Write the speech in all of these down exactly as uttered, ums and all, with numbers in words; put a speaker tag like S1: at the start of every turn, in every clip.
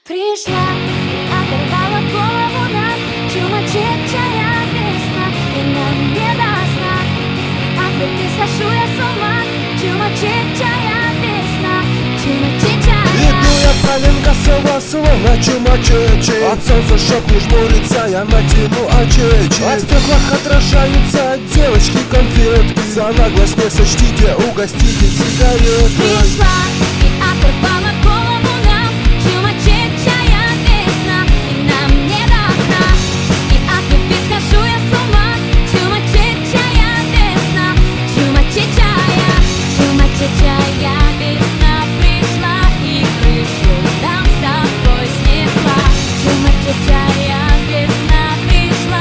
S1: Пришла и оторвала голову нам чумачечая весна, и нам не до сна. От любви схожу я с ума, чумачечая весна, чумачечая.
S2: Иду я по Ленгасова, словно чумачечи. От солнца щек жмурится, я натяну очечи. От стеклах отражаются девочки конфетки. За наглость не сочтите, угостите сигаретой.
S1: Пришла и оторвала голову нам чумачечая весна, и нам не до сна. И от любви схожу я с ума, чумачечая весна, чумачечая, чумачечая весна. Пришла и крышу нам с тобой снесла. Чумачечая весна пришла,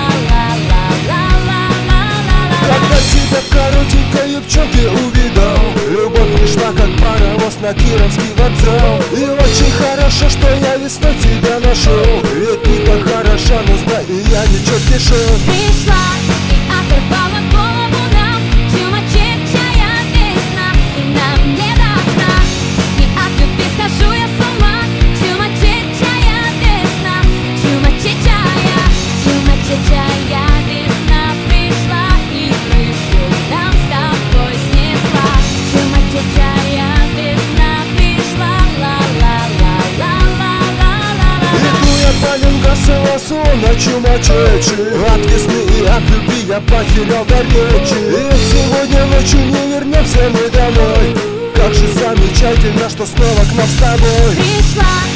S1: ла-ла-ла-ла-ла-ла-ла-ла.
S2: Когда тебя в коротенькой юбчонке увидал, любовь пришла как паровоз на Кировский вокзал. И очень хорошо, что я весной тебя нашел. Ведь не так хороша, но знай, и я ничего тешил.
S1: Пришла и оторвала голову нам чумачечая весна, и нам не до сна. И от любви схожу я с ума, чумачечая весна, чумачечая, чумачечая весна. Пришла и крышу нам с тобой снесла. Чумачечая весна пришла, ла-ла-ла-ла-ла-ла-ла.
S2: Иду я по Ленгасова, словно чумачечи. От весны и от любви я потерял до речи. И сегодня ночью не вернемся мы домой. Как же замечательно, что снова к нам с тобой.
S1: Пришла